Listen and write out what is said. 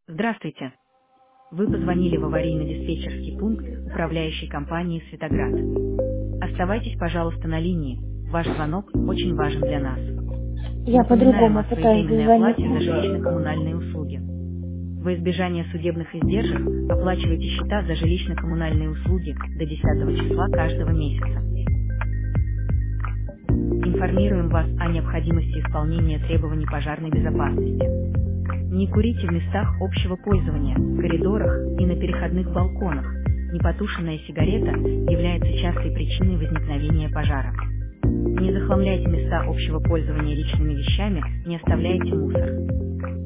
Здравствуйте. Вы позвонили в аварийно-диспетчерский пункт управляющей компании «Светоград». Оставайтесь, пожалуйста, на линии. Ваш звонок очень важен для нас. Я Напоминаем по-другому о пытаюсь своевременной оплате за дозвониться. жилищно-коммунальные услуги. Во избежание судебных издержек оплачивайте счета за жилищно-коммунальные услуги до 10 числа каждого месяца. Информируем вас о необходимости исполнения требований пожарной безопасности. Не курите в местах общего пользования, коридорах и на переходных балконах. Непотушенная сигарета является частой причиной возникновения пожара. Не захламляйте места общего пользования личными вещами, не оставляйте мусор.